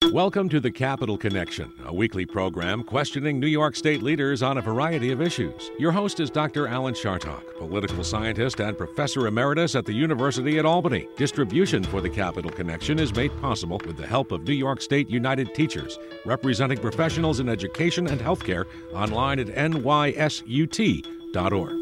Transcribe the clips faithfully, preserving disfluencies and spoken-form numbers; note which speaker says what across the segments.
Speaker 1: Welcome to the Capital Connection, a weekly program questioning New York State leaders on a variety of issues. Your host is Doctor Alan Chartock, political scientist and professor emeritus at the University at Albany. Distribution for the Capital Connection is made possible with the help of New York State United Teachers, representing professionals in education and healthcare, online at N Y S U T dot org.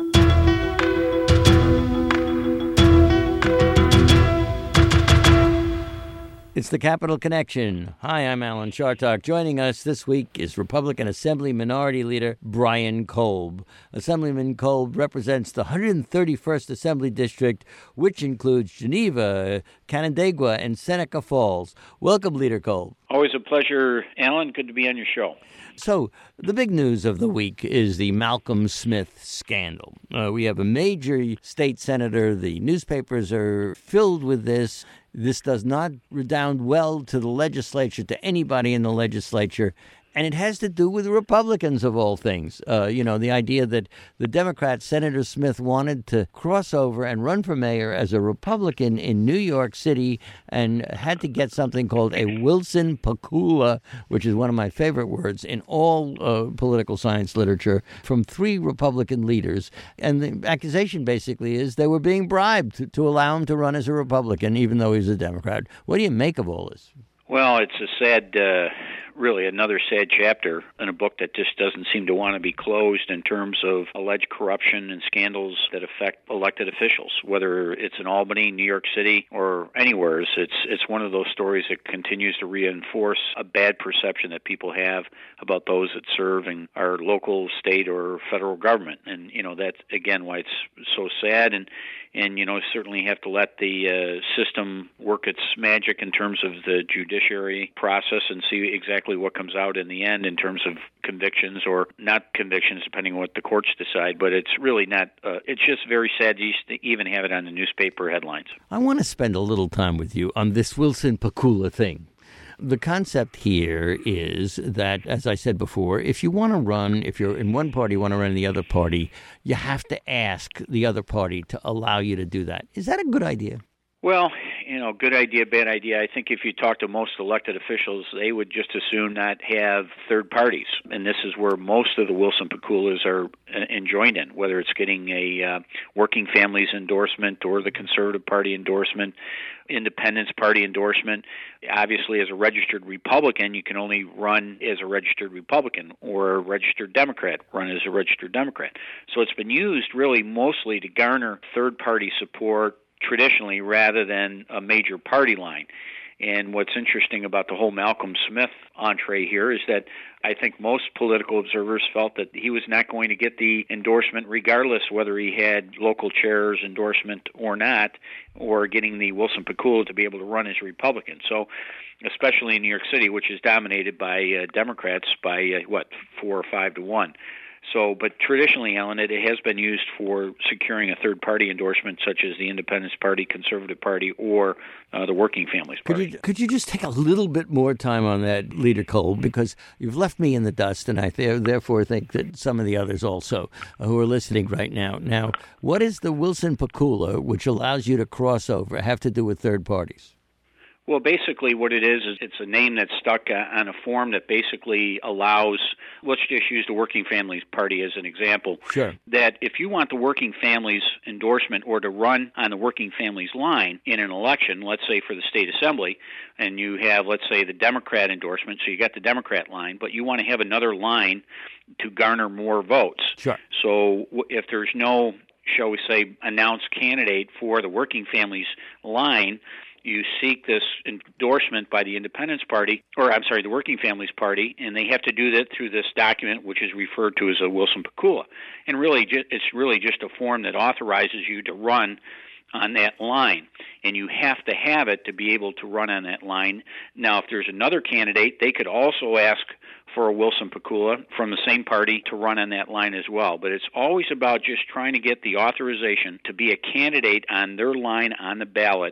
Speaker 2: It's the Capital Connection. Hi, I'm Alan Chartock. Joining us this week is Republican Assembly Minority Leader Brian Kolb. Assemblyman Kolb represents the one hundred thirty-first Assembly District, which includes Geneva, Canandaigua, and Seneca Falls. Welcome, Leader Kolb.
Speaker 3: Always a pleasure, Alan. Good to be on your show.
Speaker 2: So, the big news of the week is the Malcolm Smith scandal. Uh, we have a major state senator. The newspapers are filled with this. This does not redound well to the legislature, to anybody in the legislature. And it has to do with Republicans, of all things. Uh, you know, the idea that the Democrat, Senator Smith, wanted to cross over and run for mayor as a Republican in New York City and had to get something called a Wilson Pakula, which is one of my favorite words in all uh, political science literature, from three Republican leaders. And the accusation basically is they were being bribed to, to allow him to run as a Republican, even though he's a Democrat. What do you make of all this?
Speaker 3: Well, it's a sad, uh, really another sad chapter in a book that just doesn't seem to want to be closed in terms of alleged corruption and scandals that affect elected officials, whether it's in Albany, New York City, or anywhere. It's it's one of those stories that continues to reinforce a bad perception that people have about those that serve in our local, state, or federal government. And, you know, that's, again, why it's so sad. And, and you know, certainly have to let the uh, system work its magic in terms of the judiciary process and see exactly what comes out in the end in terms of convictions or not convictions, depending on what the courts decide. But it's really not, uh, it's just very sad to even have it on the newspaper headlines.
Speaker 2: I want to spend a little time with you on this Wilson Pakula thing. The concept here is that, as I said before, if you want to run, if you're in one party, you want to run in the other party, you have to ask the other party to allow you to do that. Is that a good idea?
Speaker 3: Well, you know, good idea, bad idea. I think if you talk to most elected officials, they would just as soon not have third parties. And this is where most of the Wilson Pakulas are enjoined in, whether it's getting a uh, working families endorsement or the Conservative Party endorsement, Independence Party endorsement. Obviously, as a registered Republican, you can only run as a registered Republican, or a registered Democrat, run as a registered Democrat. So it's been used really mostly to garner third-party support traditionally rather than a major party line. And what's interesting about the whole Malcolm Smith entree here is that I think most political observers felt that he was not going to get the endorsement regardless whether he had local chair's endorsement or not, or getting the Wilson Pakula to be able to run as a Republican. So especially in New York City, which is dominated by uh, Democrats by, uh, what, four or five to one. So, but traditionally, Alan, it has been used for securing a third-party endorsement, such as the Independence Party, Conservative Party, or uh, the Working Families Party.
Speaker 2: Could you, could you just take a little bit more time on that, Leader Kolb, because you've left me in the dust, and I th- therefore think that some of the others also uh, who are listening right now. Now, what is the Wilson Pakula, which allows you to cross over, have to do with third parties?
Speaker 3: Well, basically what it is, is it's a name that's stuck uh, on a form that basically allows, let's just use the Working Families Party as an example,
Speaker 2: sure,
Speaker 3: that if you want the Working Families endorsement or to run on the Working Families line in an election, let's say for the state assembly, and you have, let's say, the Democrat endorsement, so you got the Democrat line, but you want to have another line to garner more votes.
Speaker 2: Sure.
Speaker 3: So if there's no, shall we say, announced candidate for the Working Families line, you seek this endorsement by the Independence Party, or I'm sorry, the Working Families Party, and they have to do that through this document, which is referred to as a Wilson Pakula. And really, it's really just a form that authorizes you to run on that line, and you have to have it to be able to run on that line. Now, if there's another candidate, they could also ask for a Wilson Pakula from the same party to run on that line as well. But it's always about just trying to get the authorization to be a candidate on their line on the ballot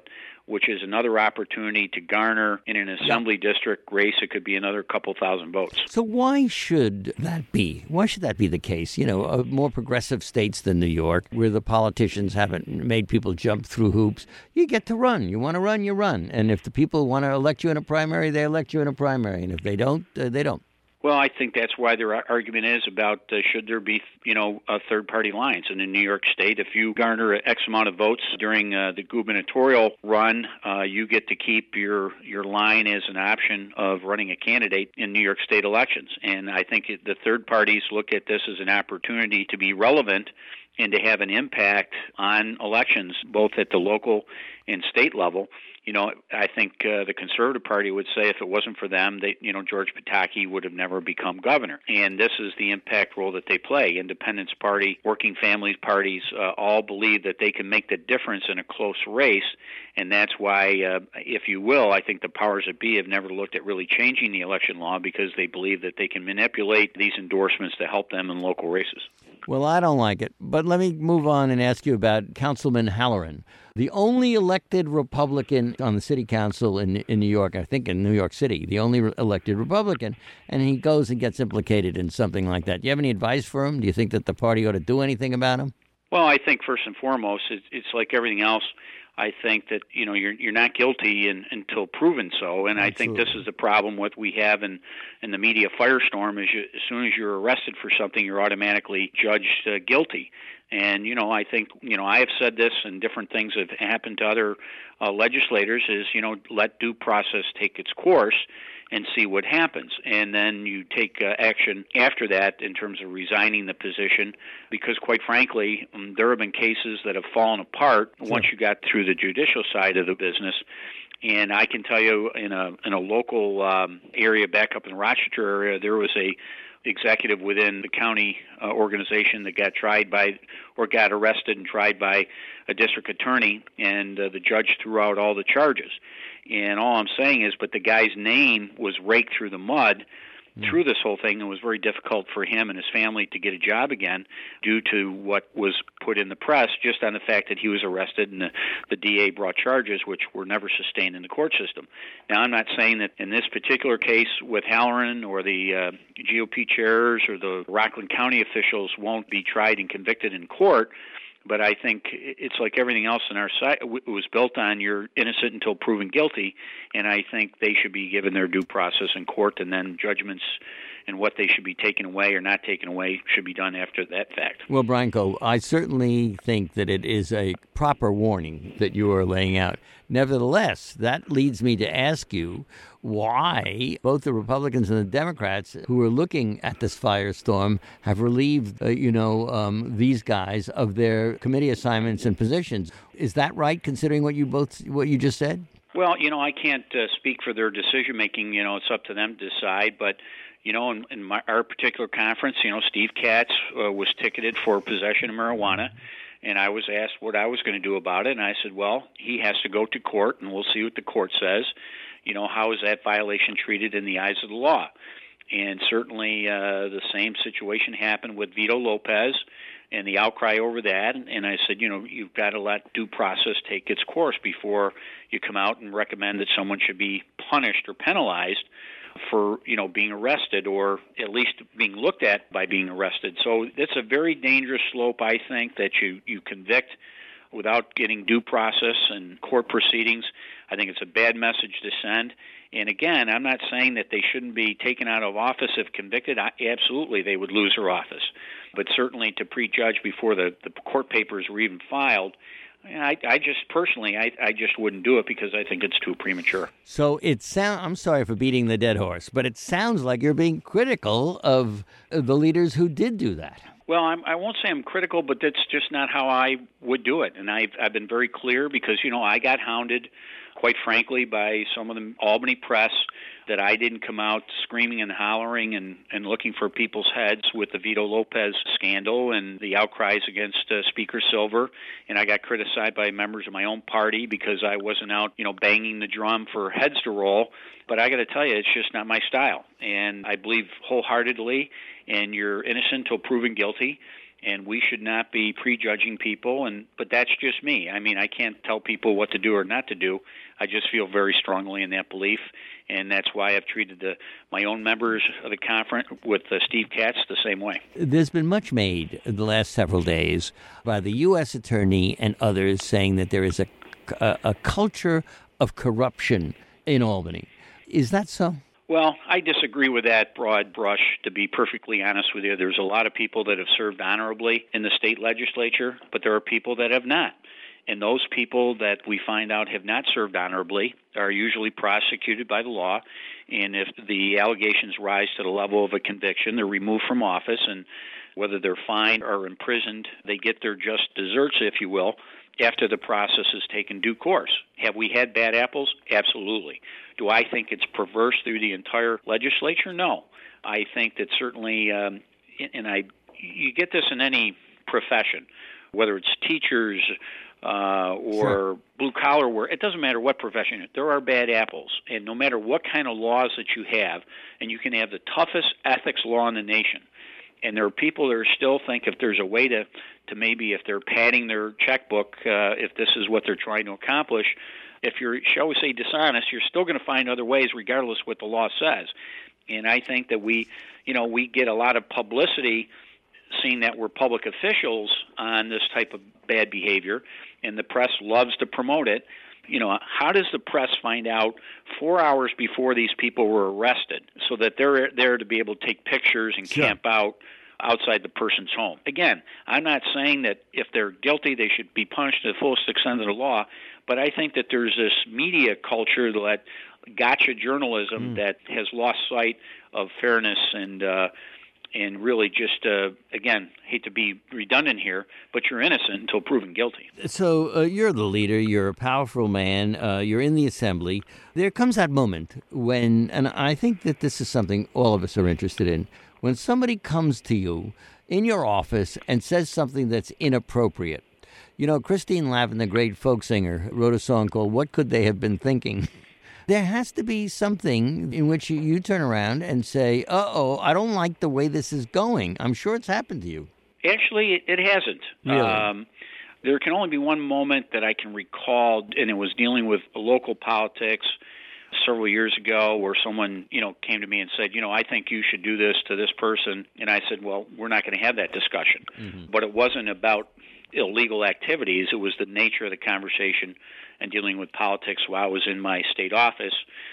Speaker 3: which is another opportunity to garner in an assembly yeah. district race. It could be another couple thousand votes.
Speaker 2: So why should that be? Why should that be the case? You know, uh, more progressive states than New York, where the politicians haven't made people jump through hoops, you get to run. You want to run, you run. And if the people want to elect you in a primary, they elect you in a primary. And if they don't, uh, they don't.
Speaker 3: Well, I think that's why their argument is about uh, should there be, you know, uh, third-party lines. And in New York State, if you garner X amount of votes during uh, the gubernatorial run, uh, you get to keep your, your line as an option of running a candidate in New York State elections. And I think it, the third parties look at this as an opportunity to be relevant and to have an impact on elections, both at the local and state level. You know, I think uh, the Conservative Party would say if it wasn't for them, they, you know, George Pataki would have never become governor. And this is the impact role that they play. Independence Party, working families parties, uh, all believe that they can make the difference in a close race. And that's why, uh, if you will, I think the powers that be have never looked at really changing the election law because they believe that they can manipulate these endorsements to help them in local races.
Speaker 2: Well, I don't like it. But let me move on and ask you about Councilman Halloran, the only elected Republican on the city council in in New York, I think in New York City, the only re- elected Republican, and he goes and gets implicated in something like that. Do you have any advice for him? Do you think that the party ought to do anything about him?
Speaker 3: Well, I think first and foremost, it's, it's like everything else. I think that, you know, you're you're not guilty in, until proven so, and Absolutely. I think this is the problem with we have in, in the media firestorm is you, as soon as you're arrested for something, you're automatically judged uh, guilty. And, you know, I think, you know, I have said this and different things have happened to other uh, legislators is, you know, let due process take its course and see what happens. And then you take uh, action after that in terms of resigning the position because, quite frankly, um, there have been cases that have fallen apart sure. once you got through the judicial side of the business. And I can tell you in a in a local um, area back up in the Rochester area, there was a executive within the county uh, organization that got tried by or got arrested and tried by a district attorney, and uh, the judge threw out all the charges. And all I'm saying is, but the guy's name was raked through the mud mm. through this whole thing. It was very difficult for him and his family to get a job again due to what was put in the press, just on the fact that he was arrested and the, the D A brought charges which were never sustained in the court system. Now, I'm not saying that in this particular case with Halloran or the uh, G O P chairs or the Rockland County officials won't be tried and convicted in court, but I think it's like everything else in our side. It was built on you're innocent until proven guilty, and I think they should be given their due process in court, and then judgments and what they should be taken away or not taken away should be done after that fact.
Speaker 2: Well, Brian Coe, I certainly think that it is a proper warning that you are laying out. Nevertheless, that leads me to ask you why both the Republicans and the Democrats who are looking at this firestorm have relieved, uh, you know, um, these guys of their committee assignments and positions. Is that right, considering what you both what you just said?
Speaker 3: Well, you know, I can't uh, speak for their decision making. You know, it's up to them to decide. But you know, in, in my, our particular conference, you know, Steve Katz uh, was ticketed for possession of marijuana. And I was asked what I was going to do about it, and I said, well, he has to go to court, and we'll see what the court says. You know, how is that violation treated in the eyes of the law? And certainly uh, the same situation happened with Vito Lopez and the outcry over that. And I said, you know, you've got to let due process take its course before you come out and recommend that someone should be punished or penalized for, you know, being arrested or at least being looked at by being arrested. So it's a very dangerous slope, I think, that you, you convict without getting due process and court proceedings. I think it's a bad message to send. And again, I'm not saying that they shouldn't be taken out of office if convicted. I, absolutely, they would lose their office. But certainly to prejudge before the, the court papers were even filed, I, I just personally, I, I just wouldn't do it because I think it's too premature.
Speaker 2: So it sound, I'm sorry for beating the dead horse, but it sounds like you're being critical of the leaders who did do that.
Speaker 3: Well, I'm, I won't say I'm critical, but that's just not how I would do it. And I've, I've been very clear because, you know, I got hounded, quite frankly, by some of the Albany press that I didn't come out screaming and hollering and, and looking for people's heads with the Vito Lopez scandal and the outcries against uh, Speaker Silver. And I got criticized by members of my own party because I wasn't out, you know, banging the drum for heads to roll. But I got to tell you, it's just not my style. And I believe wholeheartedly, and you're innocent until proven guilty. and we should not be prejudging people. And but that's just me. I mean, I can't tell people what to do or not to do. I just feel very strongly in that belief, and that's why I've treated the, my own members of the conference with uh, Steve Katz the same way.
Speaker 2: There's been much made the last several days by the U S attorney and others saying that there is a, a, a culture of corruption in Albany. Is that so?
Speaker 3: Well, I disagree with that broad brush, to be perfectly honest with you. There's a lot of people that have served honorably in the state legislature, but there are people that have not. And those people that we find out have not served honorably are usually prosecuted by the law. And if the allegations rise to the level of a conviction, they're removed from office. And whether they're fined or imprisoned, they get their just deserts, if you will, after the process has taken due course. Have we had bad apples? Absolutely. Do I think it's perverse through the entire legislature? No. I think that certainly, um, and I, you get this in any profession, whether it's teachers uh, or
Speaker 2: Sure.
Speaker 3: blue-collar work, it doesn't matter what profession, there are bad apples. And no matter what kind of laws that you have, and you can have the toughest ethics law in the nation, and there are people that still think if there's a way to, to maybe if they're padding their checkbook, uh, if this is what they're trying to accomplish, if you're, shall we say, dishonest, you're still going to find other ways regardless what the law says. And I think that we, you know, we get a lot of publicity seeing that we're public officials on this type of bad behavior, and the press loves to promote it. You know, how does the press find out four hours before these people were arrested so that they're there to be able to take pictures and
Speaker 2: Sure.
Speaker 3: camp out outside the person's home? Again, I'm not saying that if they're guilty, they should be punished to the fullest extent of the law, but I think that there's this media culture that gotcha journalism
Speaker 2: Mm.
Speaker 3: that has lost sight of fairness and uh, and really just, uh, again, hate to be redundant here, but you're innocent until proven guilty.
Speaker 2: So uh, you're the leader. You're a powerful man. Uh, you're in the assembly. There comes that moment when, and I think that this is something all of us are interested in, when somebody comes to you in your office and says something that's inappropriate. You know, Christine Lavin, the great folk singer, wrote a song called What Could They Have Been Thinking? There has to be something in which you, you turn around and say, uh-oh, I don't like the way this is going. I'm sure it's happened to you.
Speaker 3: Actually, it, it hasn't.
Speaker 2: Really?
Speaker 3: Um, there can only be one moment that I can recall, and it was dealing with local politics several years ago where someone, you know, came to me and said, you know, I think you should do this to this person. And I said, well, we're not going to have that discussion.
Speaker 2: Mm-hmm.
Speaker 3: But it wasn't about illegal activities. It was the nature of the conversation and dealing with politics while I was in my state office,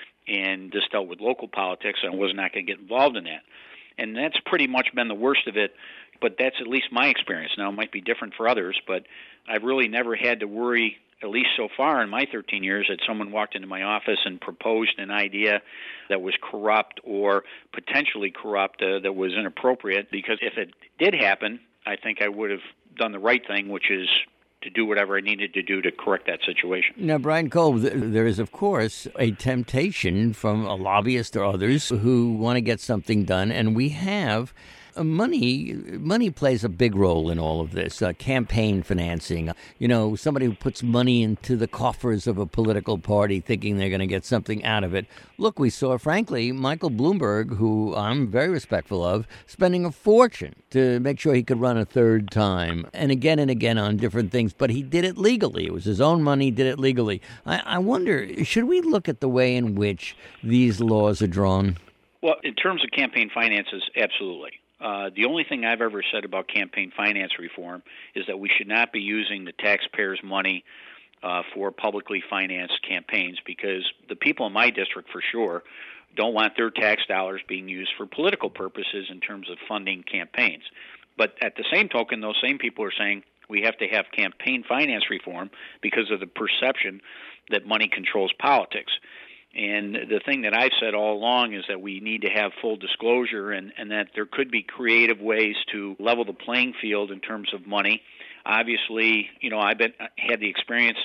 Speaker 3: and this dealt with local politics, and I was not going to get involved in that. And that's pretty much been the worst of it, but that's at least my experience. Now, it might be different for others, but I've really never had to worry, at least so far in my thirteen years, that someone walked into my office and proposed an idea that was corrupt or potentially corrupt uh, that was inappropriate, because if it did happen, I think I would have done the right thing, which is to do whatever I needed to do to correct that situation.
Speaker 2: Now, Brian Kolb, there is, of course, a temptation from a lobbyist or others who want to get something done, and we have uh, money. Money plays a big role in all of this. Uh, campaign financing. You know, somebody who puts money into the coffers of a political party thinking they're going to get something out of it. Look, we saw, frankly, Michael Bloomberg, who I'm very respectful of, spending a fortune to make sure he could run a third time, and again and again on different things, but he did it legally. It was his own money, he did it legally. I, I wonder, should we look at the way in which these laws are drawn?
Speaker 3: Well, in terms of campaign finances, absolutely. Uh, the only thing I've ever said about campaign finance reform is that we should not be using the taxpayers' money uh, for publicly financed campaigns, because the people in my district, for sure, don't want their tax dollars being used for political purposes in terms of funding campaigns. But at the same token, those same people are saying we have to have campaign finance reform because of the perception that money controls politics. And the thing that I've said all along is that we need to have full disclosure, and, and that there could be creative ways to level the playing field in terms of money. Obviously, you know, I've been had the experience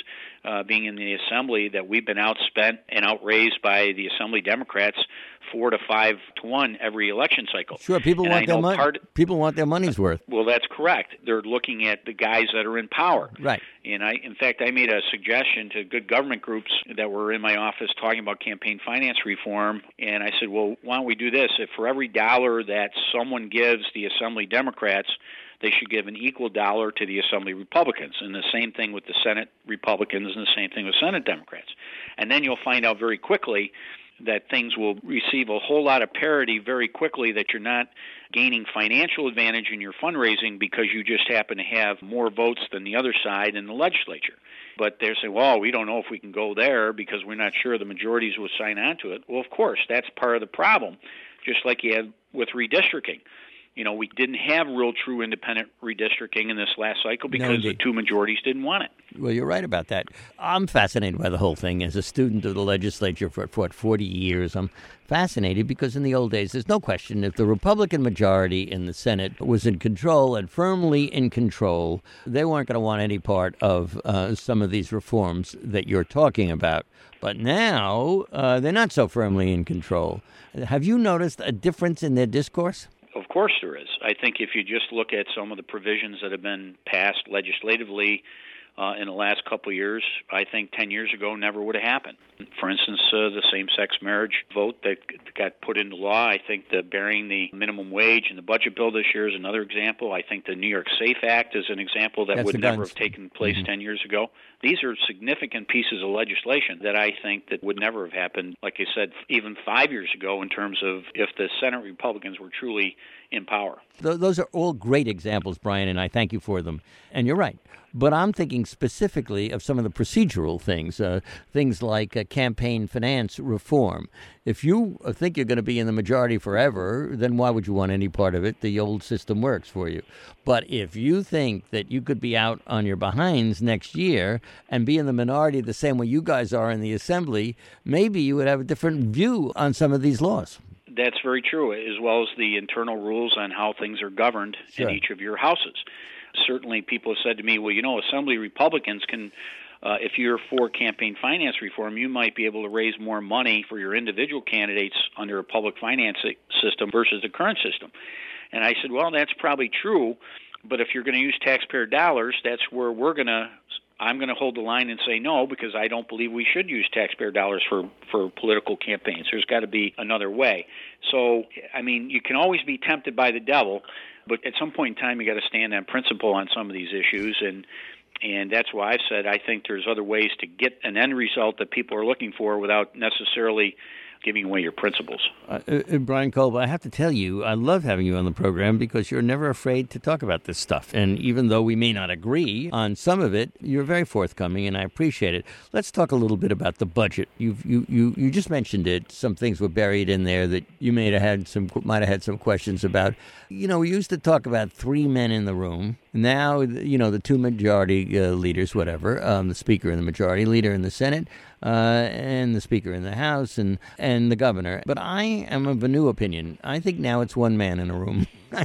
Speaker 3: uh, being in the Assembly, that we've been outspent and outraised by the Assembly Democrats four to five to one every election cycle.
Speaker 2: Sure, people
Speaker 3: and
Speaker 2: want
Speaker 3: I
Speaker 2: their
Speaker 3: know
Speaker 2: money.
Speaker 3: part,
Speaker 2: People want their money's worth.
Speaker 3: Well, that's correct. They're looking at the guys that are in power.
Speaker 2: Right.
Speaker 3: And I, in fact, I made a suggestion to good government groups that were in my office talking about campaign finance reform, and I said, well, why don't we do this? If for every dollar that someone gives the Assembly Democrats, they should give an equal dollar to the Assembly Republicans, and the same thing with the Senate Republicans and the same thing with Senate Democrats. And then you'll find out very quickly that things will receive a whole lot of parity very quickly, that you're not gaining financial advantage in your fundraising because you just happen to have more votes than the other side in the legislature. But they're saying, well, we don't know if we can go there because we're not sure the majorities will sign on to it. Well, of course, that's part of the problem, just like you had with redistricting. You know, we didn't have real true independent redistricting in this last cycle because
Speaker 2: No,
Speaker 3: the two majorities didn't want it.
Speaker 2: Well, you're right about that. I'm fascinated by the whole thing. As a student of the legislature for, for what, forty years, I'm fascinated because in the old days, there's no question if the Republican majority in the Senate was in control and firmly in control, they weren't going to want any part of uh, some of these reforms that you're talking about. But now, uh, they're not so firmly in control. Have you noticed a difference in their discourse?
Speaker 3: Of course there is. I think if you just look at some of the provisions that have been passed legislatively uh, in the last couple of years, I think ten years ago never would have happened. For instance, uh, the same-sex marriage vote that got put into law, I think the burying the minimum wage in the budget bill this year is another example. I think the New York SAFE Act is an example that
Speaker 2: That's
Speaker 3: would never
Speaker 2: guns.
Speaker 3: have taken place
Speaker 2: Mm-hmm.
Speaker 3: ten years ago. These are significant pieces of legislation that I think that would never have happened, like I said, even five years ago in terms of if the Senate Republicans were truly in power.
Speaker 2: Those are all great examples, Brian, and I thank you for them. And you're right. But I'm thinking specifically of some of the procedural things, uh, things like uh, campaign finance reform. If you think you're going to be in the majority forever, then why would you want any part of it? The old system works for you. But if you think that you could be out on your behinds next year and be in the minority the same way you guys are in the Assembly, maybe you would have a different view on some of these laws.
Speaker 3: That's very true, as well as the internal rules on how things are governed
Speaker 2: Sure.
Speaker 3: in each of your houses. Certainly people have said to me, well, you know, Assembly Republicans can, uh, if you're for campaign finance reform, you might be able to raise more money for your individual candidates under a public finance system versus the current system. And I said, well, that's probably true, but if you're going to use taxpayer dollars, that's where we're going to I'm going to hold the line and say no, because I don't believe we should use taxpayer dollars for, for political campaigns. There's got to be another way. So, I mean, you can always be tempted by the devil, but at some point in time, you got to stand on principle on some of these issues, and and that's why I said I think there's other ways to get an end result that people are looking for without necessarily giving away your principles.
Speaker 2: Uh, uh, Brian Kolb, I have to tell you, I love having you on the program because you're never afraid to talk about this stuff. And even though we may not agree on some of it, you're very forthcoming, and I appreciate it. Let's talk a little bit about the budget. You've, you you you just mentioned it. Some things were buried in there that you may have had some might have had some questions about. You know, we used to talk about three men in the room. Now, you know, the two majority uh, leaders, whatever, um, the Speaker and the Majority Leader in the Senate, uh, and the Speaker in the House, and, and the Governor. But I am of a new opinion. I think now it's one man in a room.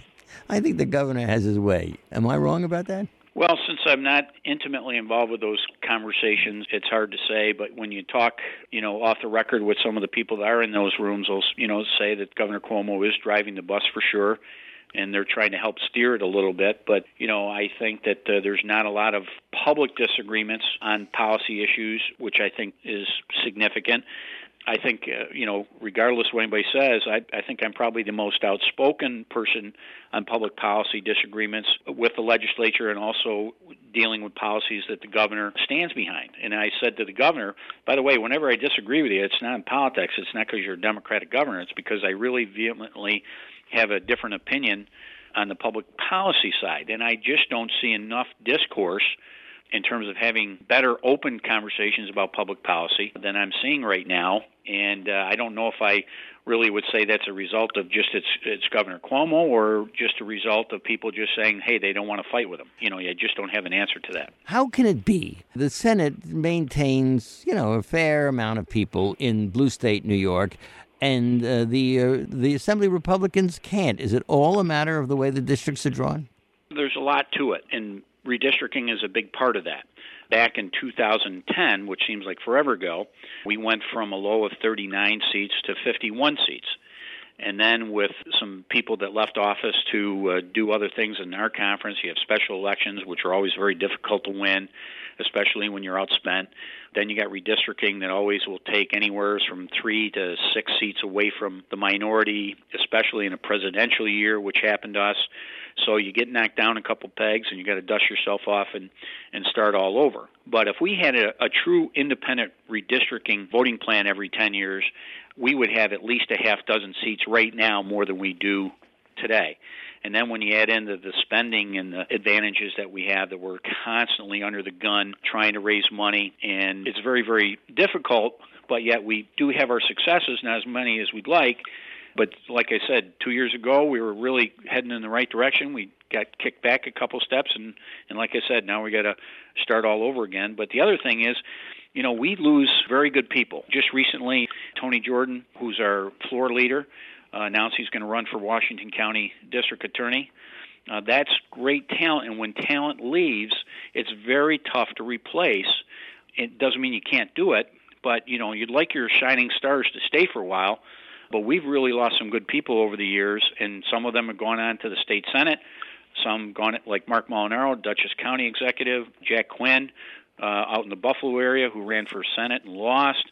Speaker 2: I think the Governor has his way. Am I wrong about that?
Speaker 3: Well, since I'm not intimately involved with those conversations, it's hard to say. But when you talk, you know, off the record with some of the people that are in those rooms, they'll, you know, say that Governor Cuomo is driving the bus for sure, and they're trying to help steer it a little bit. But, you know, I think that uh, there's not a lot of public disagreements on policy issues, which I think is significant. I think, uh, you know, regardless of what anybody says, I, I think I'm probably the most outspoken person on public policy disagreements with the legislature and also dealing with policies that the governor stands behind. And I said to the governor, by the way, whenever I disagree with you, it's not in politics. It's not because you're a Democratic governor. It's because I really vehemently have a different opinion on the public policy side. And I just don't see enough discourse in terms of having better open conversations about public policy than I'm seeing right now. And uh, I don't know if I really would say that's a result of just it's, it's Governor Cuomo or just a result of people just saying, hey, they don't want to fight with him. You know, you just don't have an answer to that.
Speaker 2: How can it be? The Senate maintains, you know, a fair amount of people in blue state New York, and uh, the uh, the Assembly Republicans can't. Is it all a matter of the way the districts are drawn?
Speaker 3: There's a lot to it, and redistricting is a big part of that. back in two thousand ten, which seems like forever ago, we went from a low of thirty-nine seats to fifty-one seats. And then with some people that left office to uh, do other things in our conference, you have special elections, which are always very difficult to win, especially when you're outspent. Then you got redistricting that always will take anywhere from three to six seats away from the minority, especially in a presidential year, which happened to us. So you get knocked down a couple pegs and you got to dust yourself off and, and start all over. But if we had a, a true independent redistricting voting plan every ten years, we would have at least a half dozen seats right now more than we do today. And then when you add in the, the spending and the advantages that we have, that we're constantly under the gun trying to raise money, and it's very, very difficult, but yet we do have our successes, not as many as we'd like. But like I said, two years ago, we were really heading in the right direction. We got kicked back a couple steps, and, and like I said, now we got to start all over again. But the other thing is, you know, we lose very good people. Just recently, Tony Jordan, who's our floor leader, uh, announced he's going to run for Washington County District Attorney. Uh, that's great talent, and when talent leaves, it's very tough to replace. It doesn't mean you can't do it, but, you know, you'd like your shining stars to stay for a while. But we've really lost some good people over the years, and some of them have gone on to the state senate. Some gone, like Mark Molinaro, Dutchess County executive, Jack Quinn, uh, out in the Buffalo area, who ran for Senate and lost.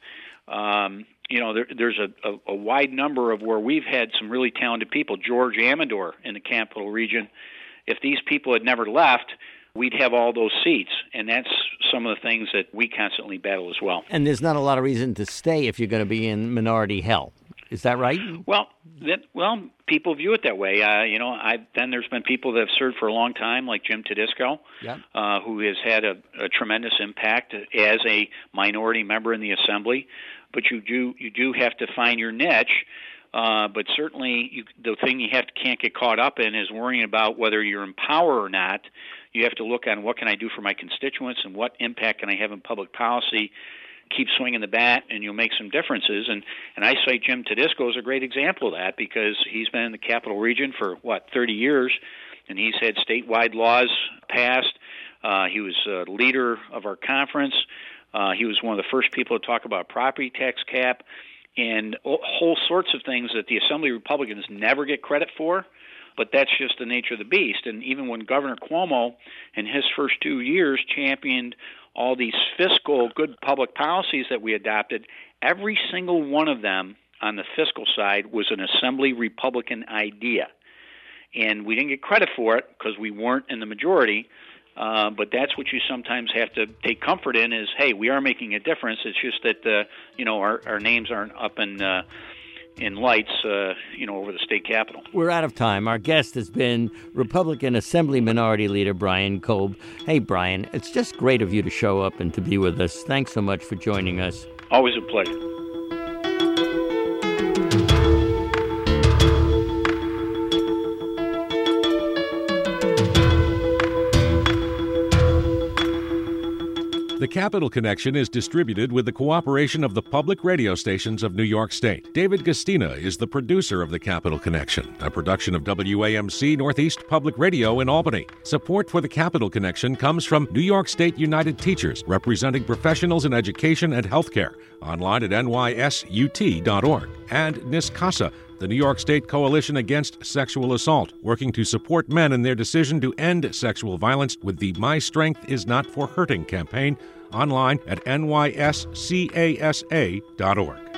Speaker 3: Um, you know, there, there's a, a, a wide number of where we've had some really talented people. George Amador in the Capital Region. If these people had never left, we'd have all those seats, and that's some of the things that we constantly battle as well.
Speaker 2: And there's not a lot of reason to stay if you're going to be in minority hell. Is that right?
Speaker 3: Well, that, well, people view it that way. Uh, you know, I then there's been people that have served for a long time, like Jim Tedisco,
Speaker 2: yeah.
Speaker 3: uh, who has had a, a tremendous impact as a minority member in the assembly. But you do you do have to find your niche. Uh, but certainly, you, the thing you have to, can't get caught up in is worrying about whether you're in power or not. You have to look on what can I do for my constituents and what impact can I have in public policy. Keep swinging the bat, and you'll make some differences. And, and I cite Jim Tedisco as a great example of that, because he's been in the Capital Region for, what, thirty years, and he's had statewide laws passed. Uh, he was a leader of our conference. Uh, he was one of the first people to talk about property tax cap and whole sorts of things that the Assembly Republicans never get credit for. But that's just the nature of the beast. And even when Governor Cuomo, in his first two years, championed all these fiscal good public policies that we adopted, every single one of them on the fiscal side was an Assembly Republican idea. And we didn't get credit for it because we weren't in the majority. Uh, but that's what you sometimes have to take comfort in is, hey, we are making a difference. It's just that, uh, you know, our, our names aren't up in uh, in lights, uh, you know, over the state capitol.
Speaker 2: We're out of time. Our guest has been Republican Assembly Minority Leader Brian Kolb. Hey, Brian, it's just great of you to show up and to be with us. Thanks so much for joining us.
Speaker 3: Always a pleasure.
Speaker 1: The Capital Connection is distributed with the cooperation of the public radio stations of New York State. David Gastina is the producer of The Capital Connection, a production of W A M C Northeast Public Radio in Albany. Support for The Capital Connection comes from New York State United Teachers, representing professionals in education and healthcare, online at N Y S U T dot org, and NISCASA, the New York State Coalition Against Sexual Assault, working to support men in their decision to end sexual violence with the My Strength Is Not for Hurting campaign, online at N Y S C A S A dot org.